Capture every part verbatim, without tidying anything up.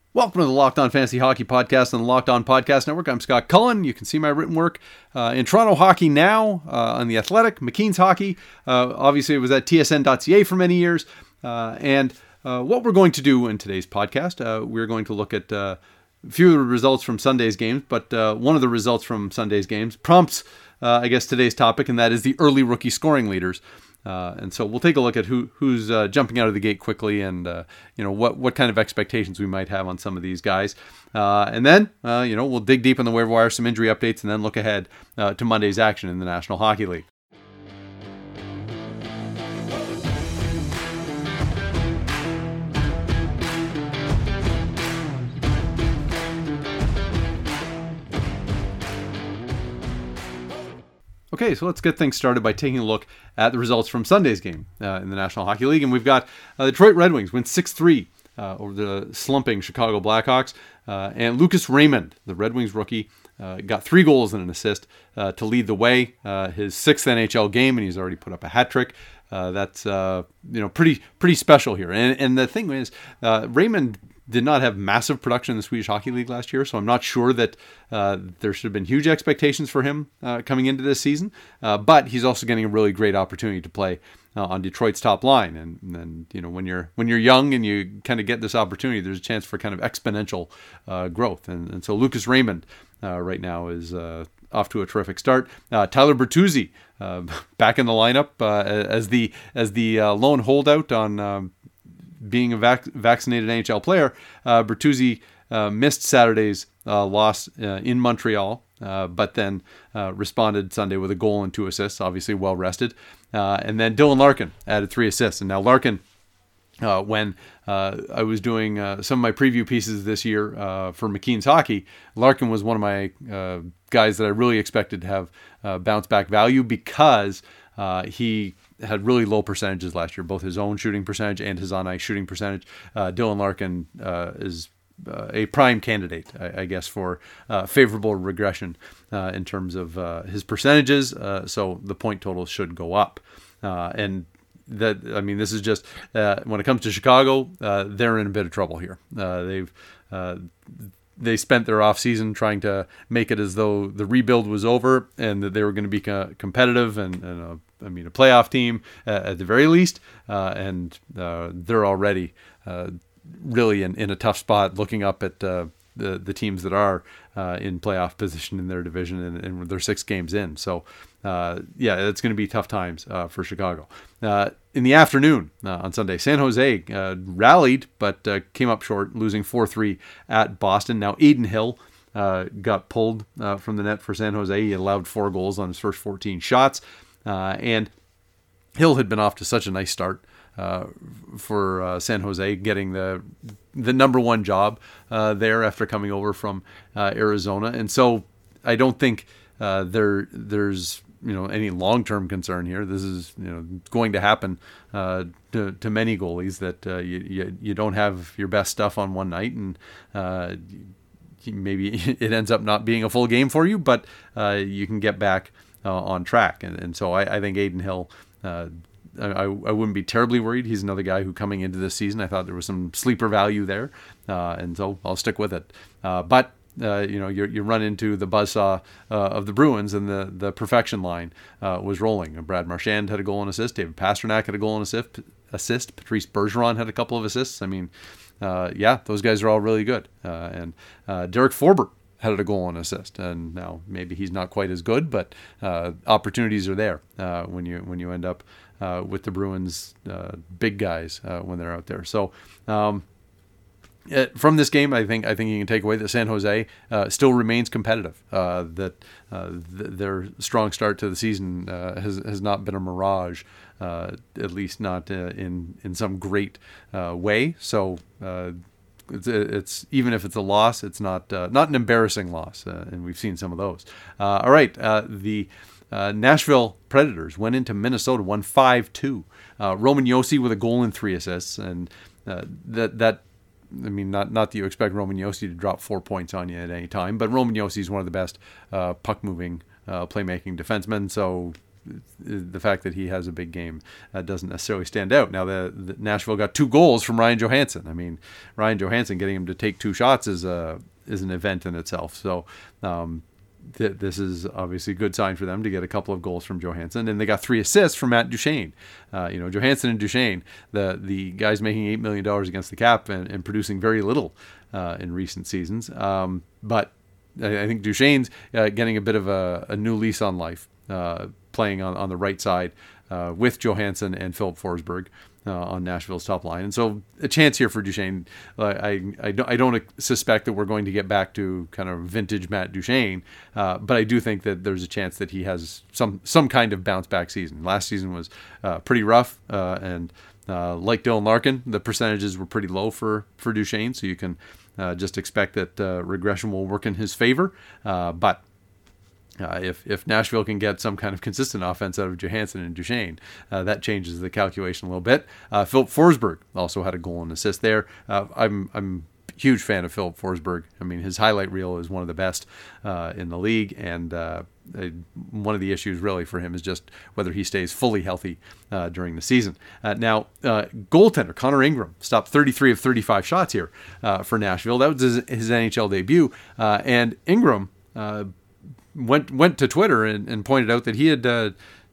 Welcome to the Locked On Fantasy Hockey Podcast on the Locked On Podcast Network. I'm Scott Cullen. You can see my written work uh, in Toronto Hockey Now, uh, on The Athletic, McKeen's Hockey. Uh, obviously, it was at T S N dot C A for many years. Uh, and uh, what we're going to do in today's podcast, uh, we're going to look at uh, a few of the results from Sunday's games, but uh, one of the results from Sunday's games prompts, uh, I guess, today's topic, and that is the early rookie scoring leaders. Uh, and so we'll take a look at who who's uh, jumping out of the gate quickly, and uh, you know what what kind of expectations we might have on some of these guys. Uh, and then uh, you know we'll dig deep in the waiver wire, some injury updates, and then look ahead uh, to Monday's action in the National Hockey League. Okay, so let's get things started by taking a look at the results from Sunday's game uh, in the National Hockey League. And we've got uh, the Detroit Red Wings win six three uh, over the slumping Chicago Blackhawks. Uh, and Lucas Raymond, the Red Wings rookie, uh, got three goals and an assist uh, to lead the way. Uh, his sixth N H L game, and he's already put up a hat trick. Uh, that's uh, you know pretty pretty special here. And and the thing is, uh, Raymond did not have massive production in the Swedish Hockey League last year, so I'm not sure that uh, there should have been huge expectations for him uh, coming into this season. Uh, but he's also getting a really great opportunity to play uh, on Detroit's top line, and then you know when you're when you're young and you kind of get this opportunity, there's a chance for kind of exponential uh, growth. And, and so Lucas Raymond uh, right now is uh, off to a terrific start. Uh, Tyler Bertuzzi uh, back in the lineup uh, as the as the uh, lone holdout on. Um, Being a vac- vaccinated N H L player, uh, Bertuzzi uh, missed Saturday's uh, loss uh, in Montreal, uh, but then uh, responded Sunday with a goal and two assists, obviously well rested. Uh, and then Dylan Larkin added three assists. And now Larkin, uh, when uh, I was doing uh, some of my preview pieces this year uh, for McKeen's Hockey, Larkin was one of my uh, guys that I really expected to have uh, bounce back value because uh, he had really low percentages last year, both his own shooting percentage and his on-ice shooting percentage. Uh, Dylan Larkin uh, is uh, a prime candidate, I, I guess, for uh, favorable regression uh, in terms of uh, his percentages. Uh, so the point total should go up. Uh, and that, I mean, this is just uh, when it comes to Chicago, uh, they're in a bit of trouble here. Uh, they've uh, They spent their offseason trying to make it as though the rebuild was over and that they were going to be co- competitive and, and a, I mean, a playoff team uh, at the very least. Uh, and uh, they're already uh, really in, in a tough spot looking up at uh, the, the teams that are uh, in playoff position in their division, and, and they're six games in. So, uh, yeah, it's going to be tough times uh, for Chicago. Uh, in the afternoon uh, on Sunday, San Jose uh, rallied, but uh, came up short, losing four three at Boston. Now, Adin Hill uh, got pulled uh, from the net for San Jose. He allowed four goals on his first fourteen shots. Uh, and Hill had been off to such a nice start uh, for uh, San Jose, getting the the number one job uh, there after coming over from uh, Arizona. And so I don't think uh, there there's you know any long-term concern here. This is you know going to happen uh, to, to many goalies that uh, you, you you don't have your best stuff on one night, and uh, maybe it ends up not being a full game for you, but uh, you can get back uh, on track. And, and so I, I think Adin Hill, uh, I, I wouldn't be terribly worried. He's another guy who coming into this season, I thought there was some sleeper value there, uh, and so I'll stick with it. Uh, but Uh, you know, you you run into the buzzsaw uh, of the Bruins, and the, the perfection line uh, was rolling. Brad Marchand had a goal and assist. David Pastrnak had a goal and assist. assist. Patrice Bergeron had a couple of assists. I mean, uh, yeah, those guys are all really good. Uh, and uh, Derek Forbort had a goal and assist. And now maybe he's not quite as good, but uh, opportunities are there uh, when you when you end up uh, with the Bruins uh, big guys uh, when they're out there. So. Um, It, from this game, I think I think you can take away that San Jose uh, still remains competitive. Uh, that uh, th- their strong start to the season uh, has has not been a mirage, uh, at least not uh, in in some great uh, way. So uh, it's, it's even if it's a loss, it's not uh, not an embarrassing loss, uh, and we've seen some of those. Uh, all right, uh, the. Uh, Nashville Predators went into Minnesota, won five two. Uh, Roman Josi with a goal and three assists, and uh, that that. I mean, not not that you expect Roman Josi to drop four points on you at any time, but Roman Josi is one of the best uh, puck-moving, uh, playmaking defensemen. So the fact that he has a big game uh, doesn't necessarily stand out. Now, the, the Nashville got two goals from Ryan Johansson. I mean, Ryan Johansson getting him to take two shots is a is an event in itself. So um, th- this is obviously a good sign for them to get a couple of goals from Johansson, and they got three assists from Matt Duchene. Uh, you know, Johansson and Duchene, the the guys making eight million dollars against the cap and, and producing very little uh, in recent seasons. Um, but I, I think Duchene's uh, getting a bit of a, a new lease on life. Uh, playing on, on the right side uh, with Johansson and Philip Forsberg uh, on Nashville's top line. And so a chance here for Duchene. Uh, I, I, don't, I don't suspect that we're going to get back to kind of vintage Matt Duchene, uh, but I do think that there's a chance that he has some some kind of bounce back season. Last season was uh, pretty rough, uh, and uh, like Dylan Larkin, the percentages were pretty low for, for Duchene, so you can uh, just expect that uh, regression will work in his favor. Uh, but Uh, if if Nashville can get some kind of consistent offense out of Johansson and Duchene, uh, that changes the calculation a little bit. Uh, Philip Forsberg also had a goal and assist there. Uh, I'm I'm a huge fan of Philip Forsberg. I mean, his highlight reel is one of the best uh, in the league, and uh, one of the issues really for him is just whether he stays fully healthy uh, during the season. Uh, now, uh, goaltender Connor Ingram stopped thirty-three of thirty-five shots here uh, for Nashville. That was his, his N H L debut, uh, and Ingram Uh, went went to Twitter and, and pointed out that he had uh,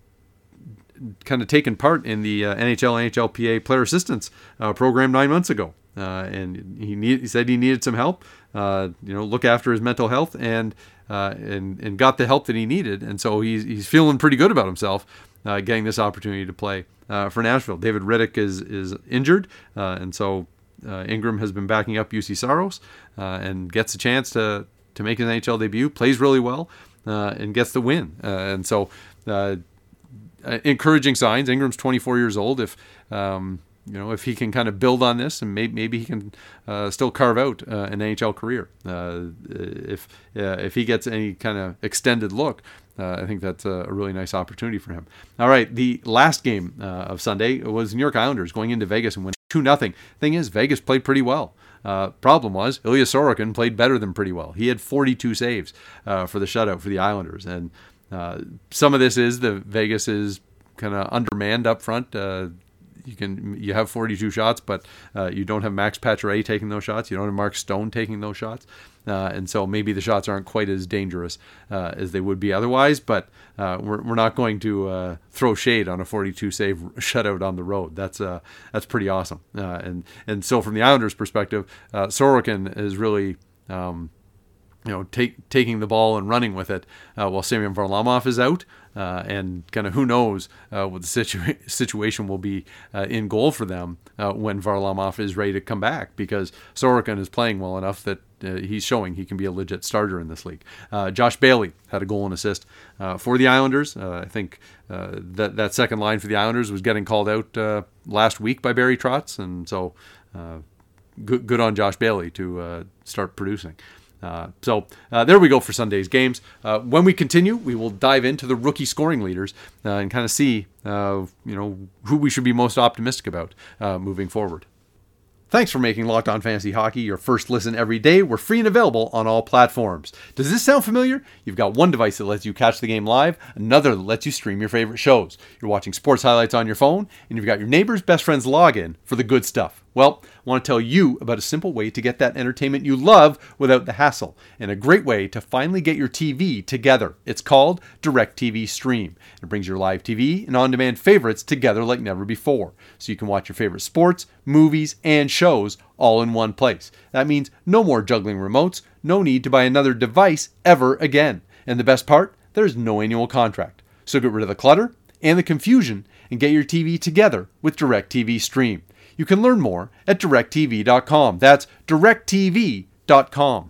kind of taken part in the uh, N H L N H L P A player assistance uh, program nine months ago, uh, and he need, he said he needed some help, uh, you know, look after his mental health, and uh, and and got the help that he needed, and so he's he's feeling pretty good about himself, uh, getting this opportunity to play uh, for Nashville. David Riddick is is injured, uh, and so uh, Ingram has been backing up U C Saros uh, and gets a chance to to make his N H L debut, plays really well. Uh, and gets the win. Uh, and so uh, encouraging signs. Ingram's twenty-four years old. If um, you know, if he can kind of build on this, and maybe, maybe he can uh, still carve out uh, an N H L career. Uh, if uh, if he gets any kind of extended look, uh, I think that's a, a really nice opportunity for him. All right, the last game uh, of Sunday was New York Islanders going into Vegas and winning two nothing. Thing is, Vegas played pretty well. Uh, problem was, Ilya Sorokin played better than pretty well. He had forty-two saves uh, for the shutout for the Islanders. And uh, some of this is the Vegas is kind of undermanned up front. Uh, you can you have forty-two shots, but uh, you don't have Max Pacioretty taking those shots. You don't have Mark Stone taking those shots. Uh, and so maybe the shots aren't quite as dangerous uh, as they would be otherwise, but uh, we're we're not going to uh, throw shade on a forty-two save shutout on the road. That's uh, that's pretty awesome. Uh, and and so from the Islanders' perspective, uh, Sorokin is really um, you know take, taking the ball and running with it uh, while Semyon Varlamov is out. Uh, and kind of who knows uh, what the situa- situation will be uh, in goal for them uh, when Varlamov is ready to come back, because Sorokin is playing well enough that uh, he's showing he can be a legit starter in this league. Uh, Josh Bailey had a goal and assist uh, for the Islanders. Uh, I think uh, that that second line for the Islanders was getting called out uh, last week by Barry Trotz, and so uh, good, good on Josh Bailey to uh, start producing. Uh, so uh, there we go for Sunday's games. Uh, when we continue, we will dive into the rookie scoring leaders uh, and kind of see, uh, you know, who we should be most optimistic about uh, moving forward. Thanks for making Locked On Fantasy Hockey your first listen every day. We're free and available on all platforms. Does this sound familiar? You've got one device that lets you catch the game live, another that lets you stream your favorite shows. You're watching sports highlights on your phone, and you've got your neighbor's best friend's login for the good stuff. Well, I want to tell you about a simple way to get that entertainment you love without the hassle, and a great way to finally get your T V together. It's called DirecTV Stream. It brings your live T V and on-demand favorites together like never before, so you can watch your favorite sports, movies, and shows all in one place. That means no more juggling remotes, no need to buy another device ever again. And the best part, there's no annual contract. So get rid of the clutter and the confusion and get your T V together with DirecTV Stream. You can learn more at direct T V dot com. That's direct T V dot com.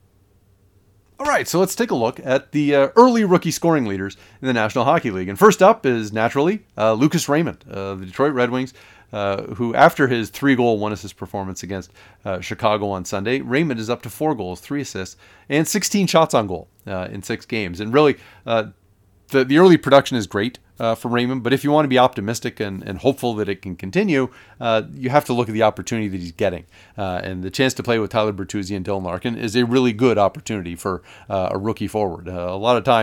All right, so let's take a look at the uh, early rookie scoring leaders in the National Hockey League. And first up is, naturally, uh, Lucas Raymond of the Detroit Red Wings, uh, who, after his three-goal, one-assist performance against uh, Chicago on Sunday, Raymond is up to four goals, three assists, and sixteen shots on goal uh, in six games. And really, uh, the, the early production is great uh, for Raymond, but if you want to be optimistic and, and hopeful that it can continue, uh, you have to look at the opportunity that he's getting. Uh, and the chance to play with Tyler Bertuzzi and Dylan Larkin is a really good opportunity for uh, a rookie forward. Uh, a lot of times,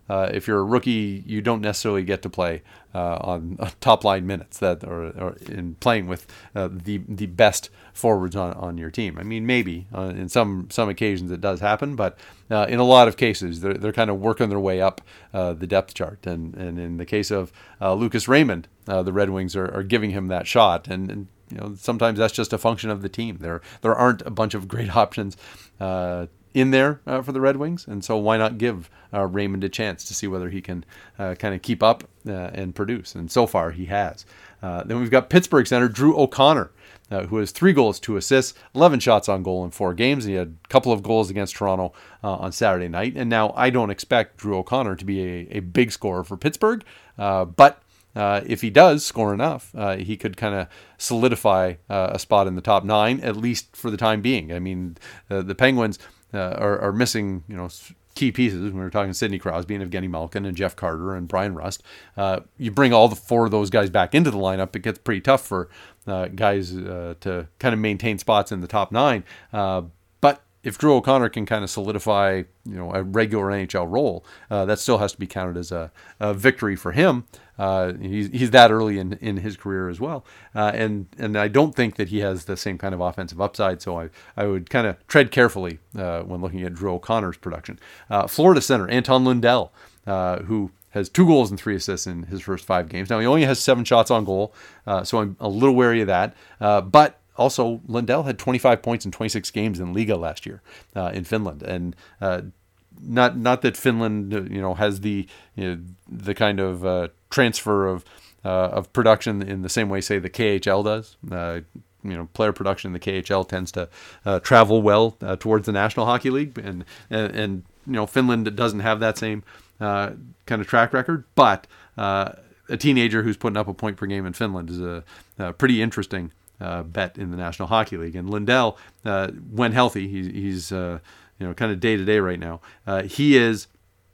uh, if you're a rookie, you don't necessarily get to play uh, on uh, top line minutes that or, or in playing with uh, the the best forwards on, on your team. I mean, maybe uh, in some some occasions it does happen, but uh, in a lot of cases they're they're kind of working their way up uh, the depth chart. And and in the case of uh, Lucas Raymond, uh, the Red Wings are, are giving him that shot. And, and you know, sometimes that's just a function of the team. There there aren't a bunch of great options Uh, in there uh, for the Red Wings, and so why not give uh, Raymond a chance to see whether he can uh, kind of keep up uh, and produce, and so far he has. Uh, then we've got Pittsburgh center Drew O'Connor, uh, who has three goals, two assists, eleven shots on goal in four games. He had a couple of goals against Toronto uh, on Saturday night, and now I don't expect Drew O'Connor to be a, a big scorer for Pittsburgh, uh, but Uh, if he does score enough, uh, he could kind of solidify uh, a spot in the top nine, at least for the time being. I mean, uh, the Penguins uh, are, are missing, you know, key pieces. When we were talking Sidney Crosby and Evgeny Malkin and Jeff Carter and Brian Rust, uh, you bring all the four of those guys back into the lineup, it gets pretty tough for uh, guys uh, to kind of maintain spots in the top nine. Uh, but if Drew O'Connor can kind of solidify, you know, a regular N H L role, uh, that still has to be counted as a, a victory for him. Uh, he's he's that early in, in his career as well, uh, and and I don't think that he has the same kind of offensive upside. So I I would kind of tread carefully uh, when looking at Drew O'Connor's production. Uh, Florida center Anton Lundell, uh, who has two goals and three assists in his first five games. Now he only has seven shots on goal, uh, so I'm a little wary of that. Uh, but also Lundell had twenty-five points in twenty-six games in Liga last year uh, in Finland, and uh, not not that Finland you know has the you know, the kind of uh, transfer of uh, of production in the same way, say, the K H L does. Uh, you know, player production in the K H L tends to uh, travel well uh, towards the National Hockey League, and, and and you know Finland doesn't have that same uh, kind of track record. But uh, a teenager who's putting up a point per game in Finland is a, a pretty interesting uh, bet in the National Hockey League. And Lundell, uh, when healthy, he, he's uh, you know kind of day to day right now. Uh, he is.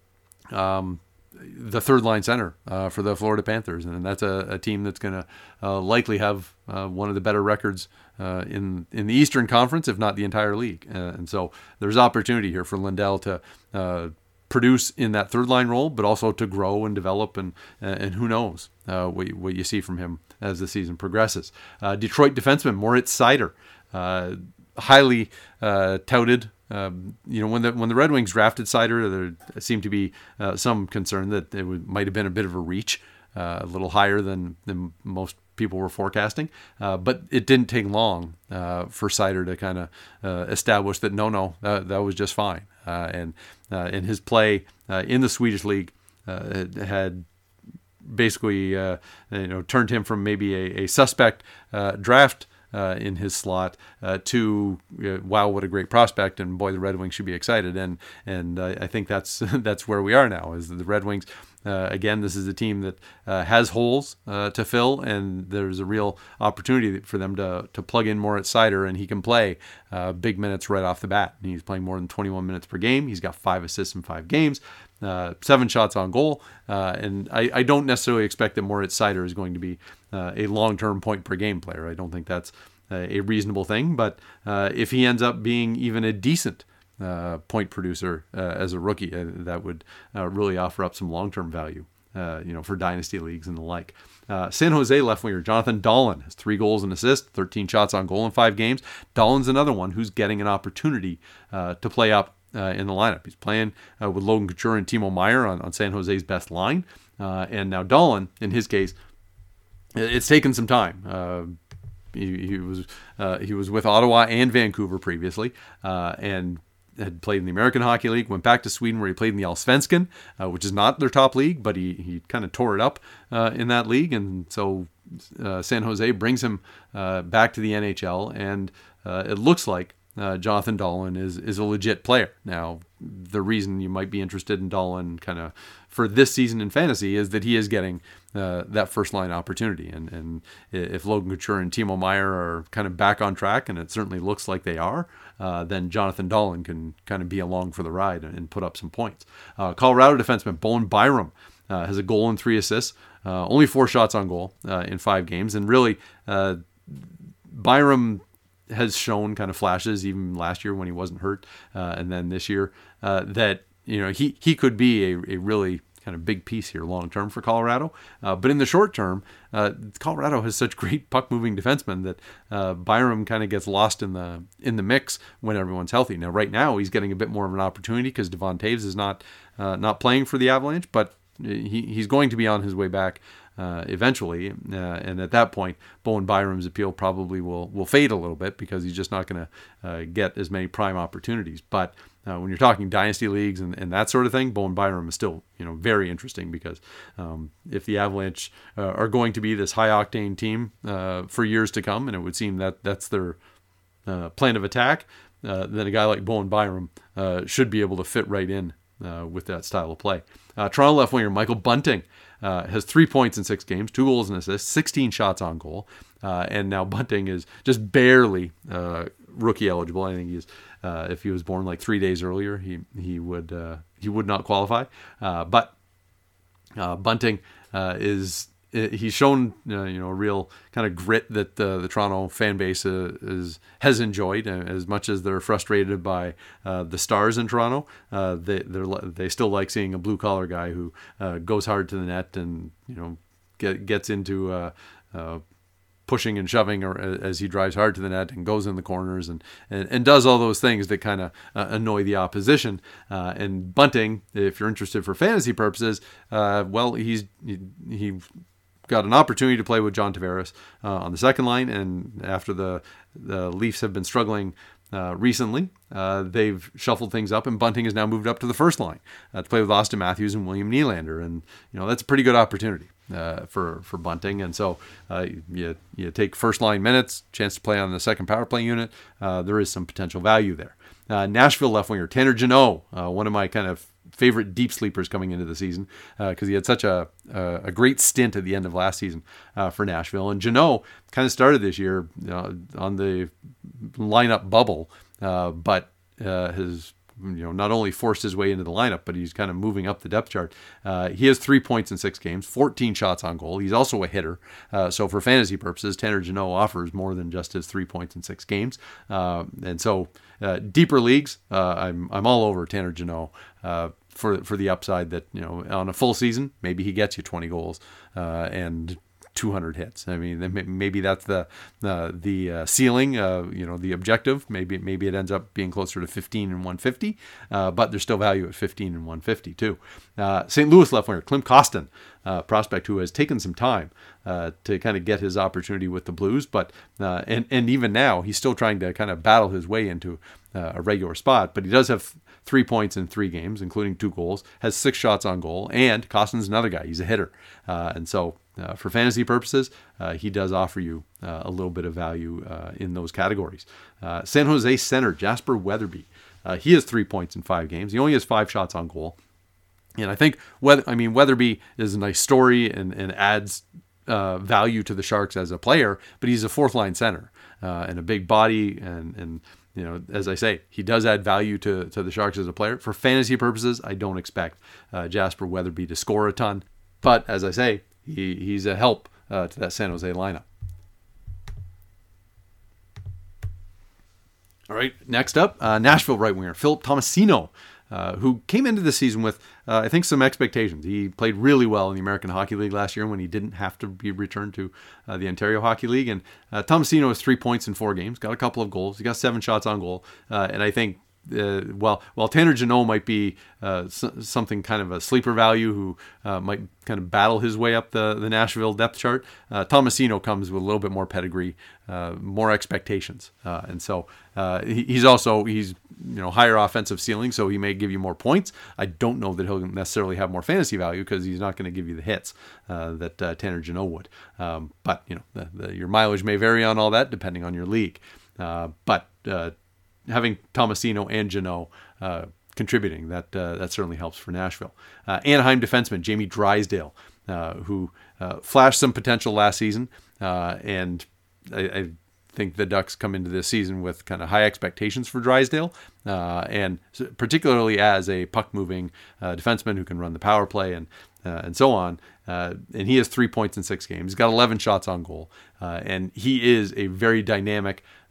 Um, the third line center uh, for the Florida Panthers, and that's a, a team that's going to uh, likely have uh, one of the better records uh, in in the Eastern Conference, if not the entire league. Uh, and so there's opportunity here for Lundell to uh, produce in that third line role, but also to grow and develop, and and who knows uh, what you, what you see from him as the season progresses. Uh, Detroit defenseman Moritz Seider, uh, highly uh, touted. Um, you know, when the when the Red Wings drafted Seider, there seemed to be uh, some concern that it would, might have been a bit of a reach, uh, a little higher than, than most people were forecasting. Uh, but it didn't take long uh, for Seider to kind of uh, establish that no, no, that, that was just fine. Uh, and uh, and his play uh, in the Swedish league uh, had basically uh, you know turned him from maybe a, a suspect uh, draft Uh, in his slot uh, to uh, wow, what a great prospect, and boy, the Red Wings should be excited. And and uh, I think that's that's where we are now. Is the Red Wings uh, again? This is a team that uh, has holes uh, to fill, and there's a real opportunity for them to to plug in Moritz Seider, and he can play uh, big minutes right off the bat. And he's playing more than twenty-one minutes per game. He's got five assists in five games. Uh, seven shots on goal, uh, and I, I don't necessarily expect that Moritz Seider is going to be uh, a long-term point per game player. I don't think that's uh, a reasonable thing, but uh, if he ends up being even a decent uh, point producer uh, as a rookie, uh, that would uh, really offer up some long-term value, uh, you know, for dynasty leagues and the like. Uh, San Jose left winger Jonathan Dahlen has three goals and assists, thirteen shots on goal in five games. Dahlen's another one who's getting an opportunity uh, to play up Uh, in the lineup. He's playing uh, with Logan Couture and Timo Meier on, on San Jose's best line. Uh, and now Dahlen, in his case, it's taken some time. Uh, he, he was uh, he was with Ottawa and Vancouver previously, uh, and had played in the American Hockey League, went back to Sweden where he played in the Allsvenskan, uh, which is not their top league, but he, he kind of tore it up uh, in that league. And so uh, San Jose brings him uh, back to the N H L, and uh, it looks like Uh, Jonathan Dahlen is is a legit player. Now, the reason you might be interested in Dahlen kind of for this season in fantasy is that he is getting uh, that first line opportunity. And, and if Logan Couture and Timo Meier are kind of back on track, and it certainly looks like they are, uh, then Jonathan Dahlen can kind of be along for the ride and, and put up some points. Uh, Colorado defenseman Bowen Byram uh, has a goal and three assists, uh, only four shots on goal uh, in five games. And really, uh, Byram has shown kind of flashes even last year when he wasn't hurt, uh, and then this year uh, that you know, he, he could be a, a really kind of big piece here long term for Colorado. Uh, but in the short term, uh, Colorado has such great puck moving defensemen that uh, Byram kind of gets lost in the in the mix when everyone's healthy. Now, right now, he's getting a bit more of an opportunity because Devon Toews is not uh, not playing for the Avalanche, but he he's going to be on his way back uh, eventually. Uh, and at that point, Bowen Byram's appeal probably will will fade a little bit because he's just not going to uh, get as many prime opportunities. But Uh, when you're talking dynasty leagues and, and that sort of thing, Bowen Byram is still, you know, very interesting because um, if the Avalanche uh, are going to be this high octane team uh, for years to come, and it would seem that that's their uh, plan of attack, uh, then a guy like Bowen Byram uh, should be able to fit right in uh, with that style of play. Uh, Toronto left winger Michael Bunting uh, has three points in six games, two goals and assists, sixteen shots on goal, uh, and now Bunting is just barely uh, rookie eligible. I think he's Uh, if he was born like three days earlier, he he would uh, he would not qualify. Uh, but uh, Bunting uh, is he's shown uh, you know a real kind of grit that the, the Toronto fan base uh, is has enjoyed. Uh, as much as they're frustrated by uh, the stars in Toronto, uh, they they they still like seeing a blue collar guy who uh, goes hard to the net and you know get, gets into uh, uh, pushing and shoving, or as he drives hard to the net and goes in the corners and, and, and does all those things that kind of uh, annoy the opposition. Uh, and Bunting, if you're interested for fantasy purposes, uh, well, he's he, he got an opportunity to play with John Tavares uh, on the second line, and after the the Leafs have been struggling Uh, recently, uh, they've shuffled things up, and Bunting has now moved up to the first line uh, to play with Austin Matthews and William Nylander, and you know that's a pretty good opportunity uh, for for Bunting. And so uh, you you take first line minutes, chance to play on the second power play unit. Uh, there is some potential value there. Uh, Nashville left winger Tanner Jeannot, uh, one of my kind of favorite deep sleepers coming into the season because uh, he had such a, a a great stint at the end of last season uh, for Nashville. And Jeannot kind of started this year uh, on the lineup bubble, uh, but uh, has you know not only forced his way into the lineup, but he's kind of moving up the depth chart. Uh, he has three points in six games, fourteen shots on goal. He's also a hitter. Uh, so for fantasy purposes, Tanner Jeannot offers more than just his three points in six games. Uh, and so uh, deeper leagues, uh, I'm I'm all over Tanner Jeannot. Uh, for for the upside that, you know, on a full season, maybe he gets you twenty goals uh, and two hundred hits. I mean, maybe that's the uh, the uh, ceiling, uh, you know, the objective. Maybe maybe it ends up being closer to fifteen and one fifty, uh, but there's still value at fifteen and one fifty too. Uh, Saint Louis left winger Klim Kostin, uh, prospect who has taken some time uh, to kind of get his opportunity with the Blues, but uh, and and even now he's still trying to kind of battle his way into uh, a regular spot. But he does have three points in three games, including two goals, has six shots on goal, and Kostin's another guy. He's a hitter. Uh, and so uh, for fantasy purposes, uh, he does offer you uh, a little bit of value uh, in those categories. Uh, San Jose center Jasper Weatherby. Uh, he has three points in five games. He only has five shots on goal. And I think, Weather, I mean, Weatherby is a nice story and, and adds uh, value to the Sharks as a player, but he's a fourth line center uh, and a big body and, and you know, as I say, he does add value to, to the Sharks as a player. For fantasy purposes, I don't expect uh, Jasper Weatherby to score a ton. But as I say, he, he's a help uh, to that San Jose lineup. All right, next up, uh, Nashville right winger Philip Tomasino, uh, who came into the season with, uh, I think, some expectations. He played really well in the American Hockey League last year when he didn't have to be returned to uh, the Ontario Hockey League. And uh, Tomasino has three points in four games, got a couple of goals. He got seven shots on goal. Uh, and I think, uh, well, while Tanner Jeannot might be uh, s- something kind of a sleeper value who uh, might kind of battle his way up the, the Nashville depth chart, uh, Tomasino comes with a little bit more pedigree, uh, more expectations. Uh, and so uh, he, he's also, he's, you know, higher offensive ceiling, so he may give you more points. I don't know that he'll necessarily have more fantasy value because he's not going to give you the hits uh, that uh, Tanner Jeannot would. Um, but, you know, the, the, your mileage may vary on all that depending on your league. Uh, but uh, having Tomasino and Jeannot uh, contributing, that uh, that certainly helps for Nashville. Uh, Anaheim defenseman Jamie Drysdale, uh, who uh, flashed some potential last season, uh, and I, I think the Ducks come into this season with kind of high expectations for Drysdale, uh, and particularly as a puck-moving uh, defenseman who can run the power play and uh, and so on. Uh, and he has three points in six games. He's got eleven shots on goal, uh, and he is a very dynamic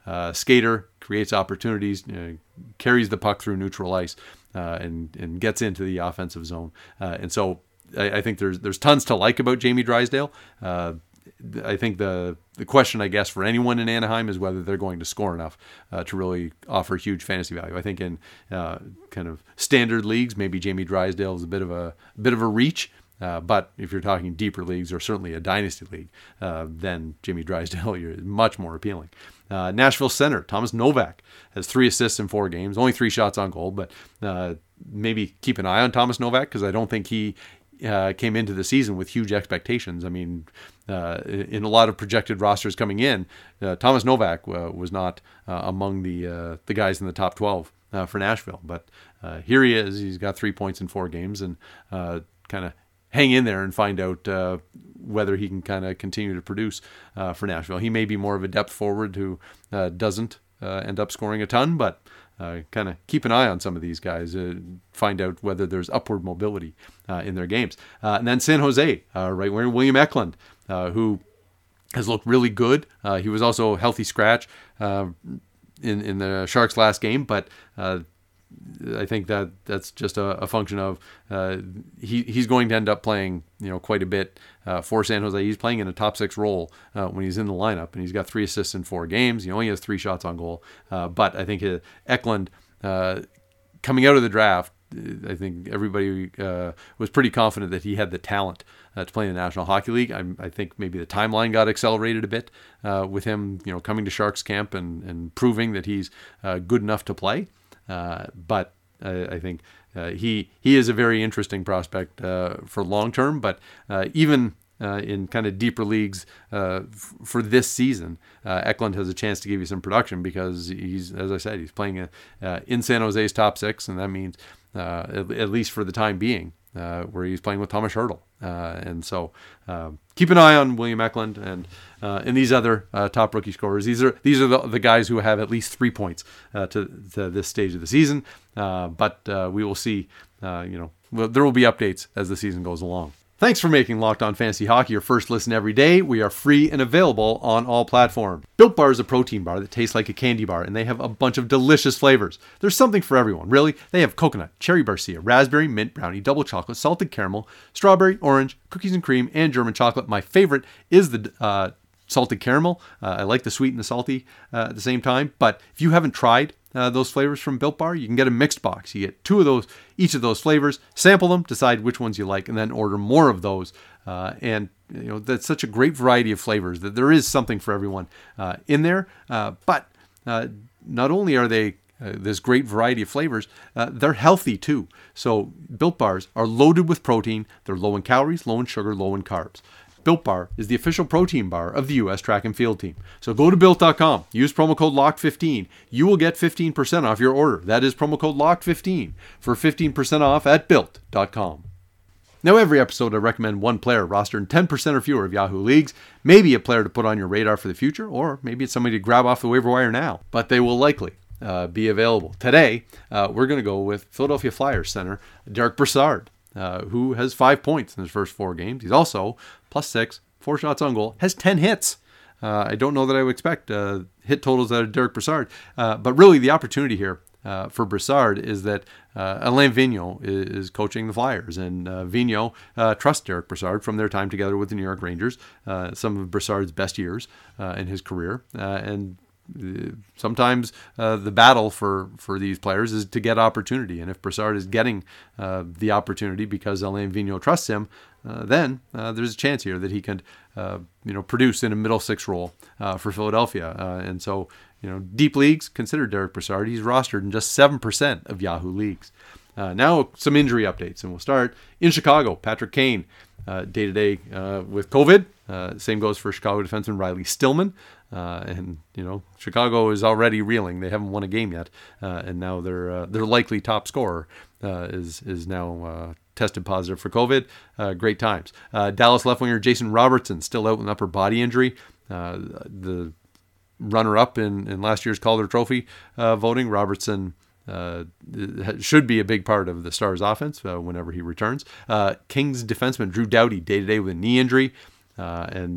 uh, skater, creates opportunities, you know, carries the puck through neutral ice, uh, and and gets into the offensive zone. Uh, and so I, I think there's there's tons to like about Jamie Drysdale. Uh, I think the the question, I guess, for anyone in Anaheim is whether they're going to score enough uh, to really offer huge fantasy value. I think in uh, kind of standard leagues, maybe Jamie Drysdale is a bit of a, a bit of a reach. Uh, but if you're talking deeper leagues or certainly a dynasty league, uh, then Jamie Drysdale is much more appealing. Uh, Nashville center Thomas Novak has three assists in four games, only three shots on goal. But uh, maybe keep an eye on Thomas Novak, because I don't think he uh, came into the season with huge expectations. I mean, uh, in a lot of projected rosters coming in, uh, Thomas Novak uh, was not uh, among the uh, the guys in the top twelve uh, for Nashville. But uh, here he is. He's got three points in four games, and uh, kind of hang in there and find out uh, whether he can kind of continue to produce uh, for Nashville. He may be more of a depth forward who uh, doesn't uh, end up scoring a ton, but uh, kind of keep an eye on some of these guys, uh, find out whether there's upward mobility uh, in their games. Uh, and then San Jose, uh, right winger William Eklund, uh, who has looked really good. Uh, he was also a healthy scratch uh, in, in the Sharks' last game, but uh, I think that that's just a, a function of uh, he he's going to end up playing, you know, quite a bit uh, for San Jose. He's playing in a top six role uh, when he's in the lineup, and he's got three assists in four games. He only has three shots on goal, uh, but I think uh, Eklund uh, coming out of the draft, I think everybody uh, was pretty confident that he had the talent uh, to play in the National Hockey League. I, I think maybe the timeline got accelerated a bit uh, with him, you know, coming to Sharks camp and and proving that he's uh, good enough to play. Uh, but uh, I think uh, he he is a very interesting prospect uh, for long term. But uh, even uh, in kind of deeper leagues uh, f- for this season, uh, Eklund has a chance to give you some production, because he's, as I said, he's playing a, uh, in San Jose's top six, and that means uh, at, at least for the time being, uh, where he's playing with Thomas Hertl. Uh, and so uh, keep an eye on William Eklund and uh, and these other uh, top rookie scorers. These are these are the, the guys who have at least three points uh, to, to this stage of the season. Uh, but uh, we will see. Uh, you know, well, there will be updates as the season goes along. Thanks for making Locked On Fantasy Hockey your first listen every day. We are free and available on all platforms. Built Bar is a protein bar that tastes like a candy bar, and they have a bunch of delicious flavors. There's something for everyone, really. They have coconut, cherry barcia, raspberry, mint brownie, double chocolate, salted caramel, strawberry, orange, cookies and cream, and German chocolate. My favorite is the uh, salted caramel. Uh, I like the sweet and the salty uh, at the same time. But if you haven't tried Uh, those flavors from Built Bar, you can get a mixed box. You get two of those, each of those flavors, sample them, decide which ones you like, and then order more of those. Uh, and you know, that's such a great variety of flavors that there is something for everyone uh, in there. Uh, but uh, not only are they uh, this great variety of flavors, uh, they're healthy too. So Built Bars are loaded with protein. They're low in calories, low in sugar, low in carbs. Built Bar is the official protein bar of the U S track and field team. So go to built dot com, use promo code locked fifteen. You will get fifteen percent off your order. That is promo code locked fifteen for fifteen percent off at built dot com. Now, every episode I recommend one player rostered in ten percent or fewer of Yahoo leagues. Maybe a player to put on your radar for the future, or maybe it's somebody to grab off the waiver wire now. But they will likely uh, be available. Today, uh, we're going to go with Philadelphia Flyers center Derek Brassard, uh, who has five points in his first four games. He's also plus six, four shots on goal, has ten hits. Uh, I don't know that I would expect uh, hit totals out of Derek Brassard, uh, but really the opportunity here uh, for Brassard is that uh, Alain Vigneault is, is coaching the Flyers, and uh, Vigneault uh, trusts Derek Brassard from their time together with the New York Rangers, uh, some of Brassard's best years uh, in his career, uh, and sometimes uh, the battle for, for these players is to get opportunity. And if Brassard is getting uh, the opportunity because Alain Vigneault trusts him, uh, then uh, there's a chance here that he can uh, you know, produce in a middle six role uh, for Philadelphia. Uh, and so, you know, deep leagues, consider Derek Brassard. He's rostered in just seven percent of Yahoo leagues. Uh, now some injury updates, and we'll start in Chicago. Patrick Kane, uh, day-to-day uh, with COVID. Uh, same goes for Chicago defenseman Riley Stillman. Uh, and, you know, Chicago is already reeling. They haven't won a game yet. Uh, and now their uh, their likely top scorer uh, is is now uh, tested positive for COVID. Uh, great times. Uh, Dallas left winger Jason Robertson still out with an upper body injury. Uh, the runner-up in, in last year's Calder Trophy uh, voting, Robertson uh, should be a big part of the Stars offense uh, whenever he returns. Uh, Kings defenseman Drew Doughty day-to-day with a knee injury. Uh, and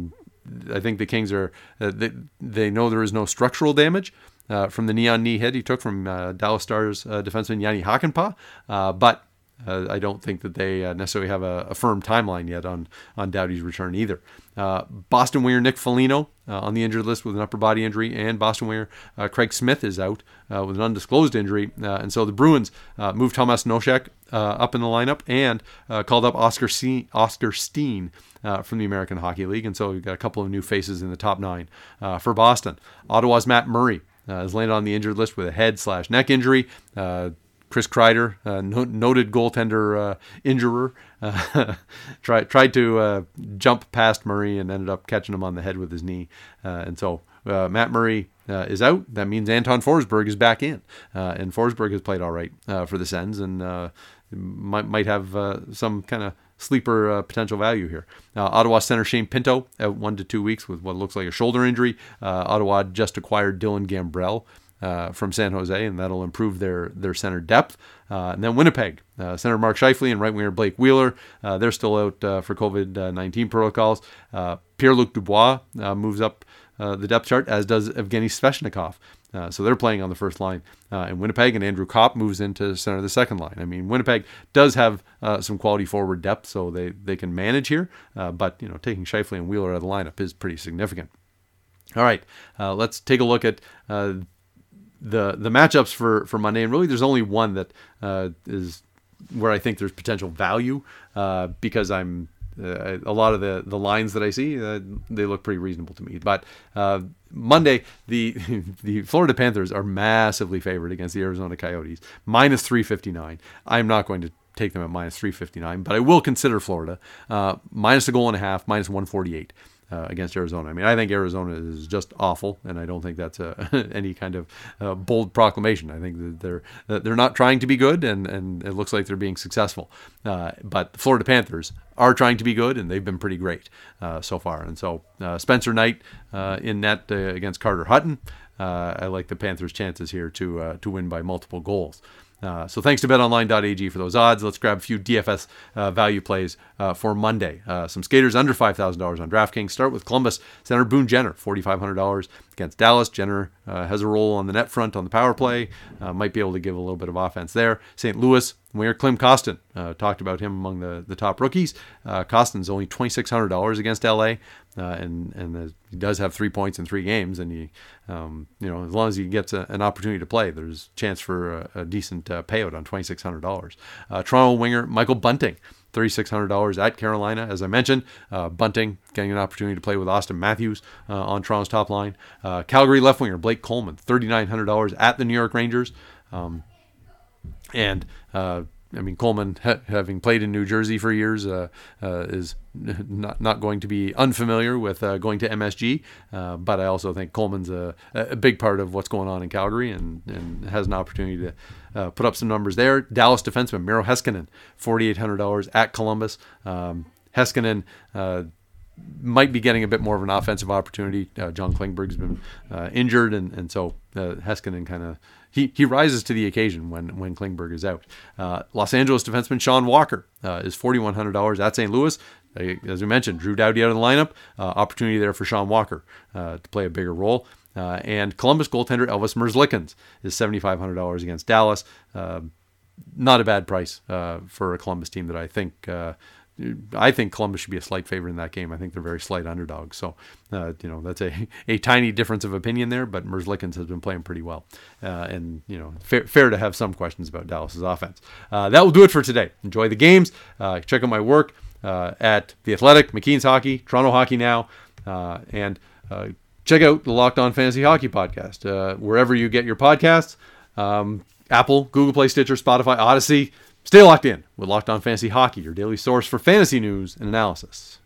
I think the Kings are, uh, they, they know there is no structural damage uh, from the knee-on-knee hit he took from uh, Dallas Stars uh, defenseman Jani Hakanpää, uh, but uh, I don't think that they uh, necessarily have a, a firm timeline yet on, on Doughty's return either. Uh, Boston winger Nick Foligno uh, on the injured list with an upper body injury, and Boston winger uh, Craig Smith is out uh, with an undisclosed injury. Uh, and so the Bruins uh, moved Tomas Nosek uh, up in the lineup and uh, called up Oscar, C- Oscar Steen uh, from the American Hockey League. And so we've got a couple of new faces in the top nine uh, for Boston. Ottawa's Matt Murray uh, has landed on the injured list with a head slash neck injury. Uh, Chris Kreider, uh, no, noted goaltender uh, injurer, uh, tried tried to uh, jump past Murray and ended up catching him on the head with his knee. Uh, and so uh, Matt Murray uh, is out. That means Anton Forsberg is back in. Uh, and Forsberg has played all right uh, for the Sens and uh, might, might have uh, some kind of sleeper uh, potential value here. Uh, Ottawa center Shane Pinto out one to two weeks with what looks like a shoulder injury. Uh, Ottawa just acquired Dylan Gambrell Uh, from San Jose, and that'll improve their their center depth. Uh, and then Winnipeg, uh, center Mark Scheifele and right winger Blake Wheeler, uh, they're still out uh, for covid nineteen protocols. Uh, Pierre-Luc Dubois uh, moves up uh, the depth chart, as does Evgeny Svechnikov. Uh, so they're playing on the first line uh, in Winnipeg, and Andrew Kopp moves into center of the second line. I mean, Winnipeg does have uh, some quality forward depth, so they, they can manage here. Uh, but you know, taking Scheifele and Wheeler out of the lineup is pretty significant. All right, uh, let's take a look at uh, the the matchups for, for Monday, and really there's only one that uh, is where I think there's potential value uh, because I'm uh, a lot of the, the lines that I see uh, they look pretty reasonable to me. But uh, Monday the the Florida Panthers are massively favored against the Arizona Coyotes, minus three fifty-nine. I'm not going to take them at minus three fifty-nine, but I will consider Florida uh, minus a goal and a half, minus one forty-eight. Uh, against Arizona. I mean, I think Arizona is just awful, and I don't think that's a, any kind of uh, bold proclamation. I think that they're that they're not trying to be good, and, and it looks like they're being successful. Uh, but the Florida Panthers are trying to be good, and they've been pretty great uh, so far. And so uh, Spencer Knight uh, in net uh, against Carter Hutton. Uh, I like the Panthers' chances here to uh, to win by multiple goals. Uh, so thanks to bet online dot a g for those odds. Let's grab a few D F S uh, value plays uh, for Monday. Uh, some skaters under five thousand dollars on DraftKings. Start with Columbus center Boone Jenner, four thousand five hundred dollars against Dallas. Jenner uh, has a role on the net front on the power play. Uh, might be able to give a little bit of offense there. Saint Louis winger Klim Kostin. Uh, talked about him among the, the top rookies. Uh, Kostin's only two thousand six hundred dollars against L A. Uh, and and the, he does have three points in three games, and he, um, you know, as long as he gets a, an opportunity to play, there's a chance for a, a decent uh, payout on two thousand six hundred dollars. Uh, Toronto winger Michael Bunting, three thousand six hundred dollars at Carolina, as I mentioned. Uh, Bunting getting an opportunity to play with Austin Matthews uh, on Toronto's top line. Uh, Calgary left winger Blake Coleman, three thousand nine hundred dollars at the New York Rangers, um, and. Uh, I mean, Coleman, ha- having played in New Jersey for years, uh, uh, is not not going to be unfamiliar with uh, going to M S G. Uh, but I also think Coleman's a, a big part of what's going on in Calgary, and, and has an opportunity to uh, put up some numbers there. Dallas defenseman Miro Heiskanen, four thousand eight hundred dollars at Columbus. Um, Heiskanen uh, might be getting a bit more of an offensive opportunity. Uh, John Klingberg's been uh, injured, and, and so uh, Heiskanen kind of He he rises to the occasion when, when Klingberg is out. Uh, Los Angeles defenseman Sean Walker uh, is four thousand one hundred dollars at Saint Louis. Uh, as we mentioned, Drew Doughty out of the lineup. Uh, opportunity there for Sean Walker uh, to play a bigger role. Uh, and Columbus goaltender Elvis Merzlikins is seven thousand five hundred dollars against Dallas. Uh, not a bad price uh, for a Columbus team that I think uh, I think Columbus should be a slight favorite in that game. I think they're very slight underdogs. So, uh, you know, that's a, a tiny difference of opinion there, but Merzlikins has been playing pretty well. Uh, and, you know, fair, fair to have some questions about Dallas's offense. Uh, that will do it for today. Enjoy the games. Uh, check out my work uh, at The Athletic, McKean's Hockey, Toronto Hockey Now, uh, and uh, check out the Locked On Fantasy Hockey podcast, uh, wherever you get your podcasts, um, Apple, Google Play, Stitcher, Spotify, Odyssey. Stay locked in with Locked On Fantasy Hockey, your daily source for fantasy news and analysis.